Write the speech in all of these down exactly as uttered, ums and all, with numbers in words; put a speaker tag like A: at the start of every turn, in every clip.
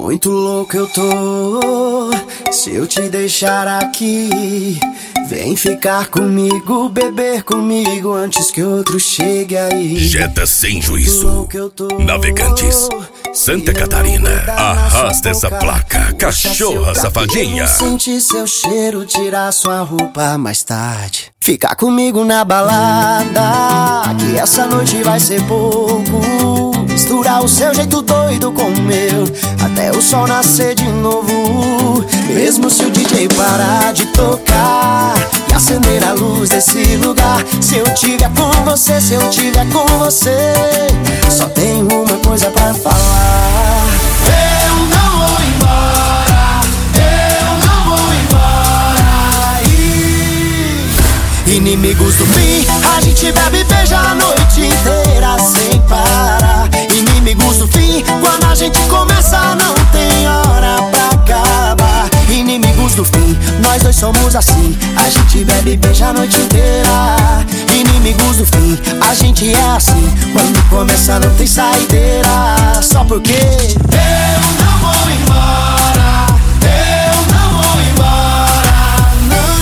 A: Muito louco eu tô, se eu te deixar aqui. Vem ficar comigo, beber comigo antes que outro chegue aí.
B: Jetta sem juízo, Navegantes, Santa Catarina. Arrasta essa placa, cachorra safadinha.
A: Sentir seu cheiro, tirar sua roupa mais tarde. Ficar comigo na balada, que essa noite vai ser pouco. Misturar o seu jeito doido com o meu, até o sol nascer de novo. Mesmo se o D J parar de tocar e acender a luz desse lugar, se eu tiver com você, se eu tiver com você, só tenho uma coisa pra falar. Eu não vou embora, eu não vou embora. E... Inimigos do fim, a gente bebe e beija a noite inteira sem parar. Inimigos do fim, quando a gente começa não tem hora pra acabar. Inimigos do fim, nós dois somos assim, a gente bebe e beija a noite inteira. Inimigos do fim, a gente é assim, quando começa não tem saideira. Só porque eu não vou embora, eu não vou embora,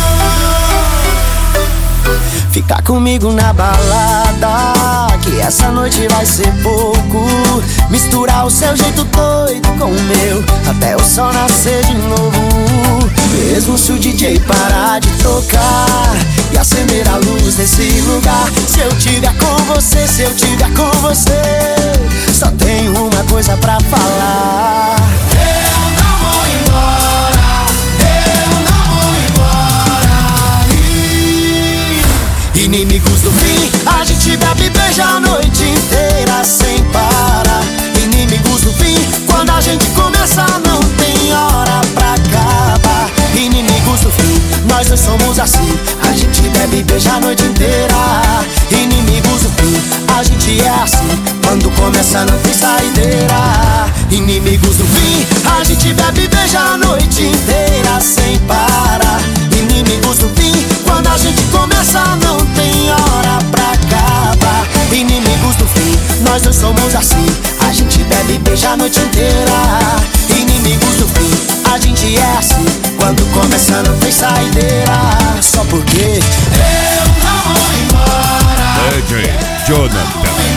A: não. Ficar comigo na balada, que essa noite vai ser pouco. Misturar o seu jeito doido com o meu, até o sol nascer de novo. Mesmo se o D J parar de tocar e acender a luz desse lugar, se eu tiver com você, se eu tiver com você, só tenho uma coisa pra falar. Eu não vou embora, eu não vou embora. E... Inimigos do fim, a gente bebe e beija a noite inteira sem parar. Inimigos do fim, quando a gente começa não tem hora pra acabar. Inimigos do fim, nós dois somos assim, a gente bebe e beija a noite inteira. Inimigos do fim, a gente é assim, quando começa não tem saideira. Inimigos do fim, a gente bebe e beija a noite inteira sem parar. Inimigos do fim, quando a gente começa não tem hora pra acabar. Inimigos do fim, nós dois somos assim, a gente bebe e beija a noite inteira. Inimigos do fim, a gente é assim, quando começa não tem saideira. Só porque eu não vou embora.
B: D J Jonathan.